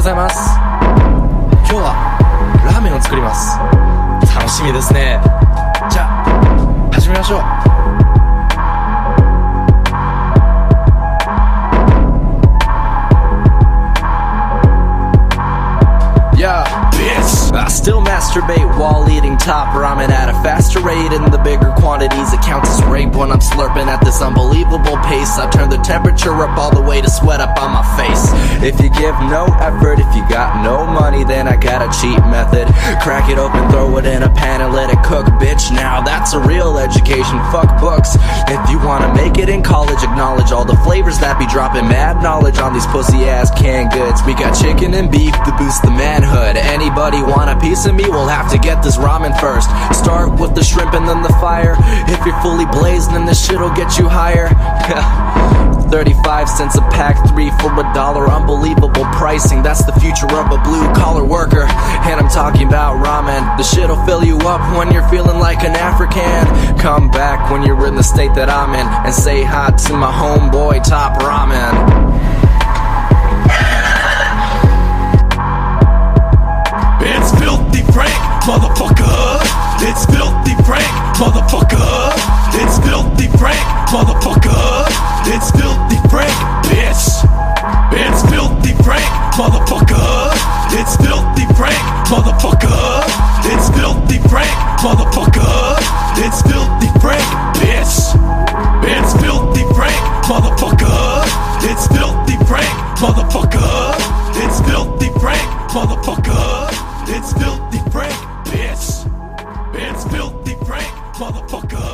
ざいます。今日はラーメンを作ります。楽しみですね。じゃあ始めましょう。Yeah, bitch. I still masturbate while eating top ramen at a faster rate. In the bigger quantities, it counts as rape when I'm slurping at this unbelievable pace. I've turned the temperature up all the way to sweat up on my face. If you give no effort, if you got no money, then I got a cheap method. Crack it open, throw it in a pan and let it cook, bitch. Now that's a real education, fuck books. If you wanna make it in college, acknowledge all the flavors that be dropping mad knowledge on these pussy ass canned goods. We got chicken and beef to boost the manhood. Anybody want a piece of me? We'll have to get this ramen first. Start with the shrimp and then the fire. If you're fully blazed, then this shit'll get you higher. 35 cents a pack, 3 for $1. Unbelievable pricing, that's the future of a blue collar worker. And I'm talking about ramen. The shit'll fill you up when you're feeling like an African. Come back when you're in the state that I'm in and say hi to my homeboy Top Ramen. It's Filthy Frank, motherfucker. It's Filthy Frank, motherfucker. It's Filthy Frank, motherfucker. It's Filthy Frank, bitch. It's Filthy Frank, motherfucker. It's Filthy Frank, motherfucker. It's Filthy Frank, motherfucker. It's Filthy Frank, bitch. It's Filthy Frank, motherfucker. It's Filthy Frank, motherfucker. It's Filthy Frank, motherfucker. It's Filthy Frank, bitch. It's Filthy Frank, motherfucker.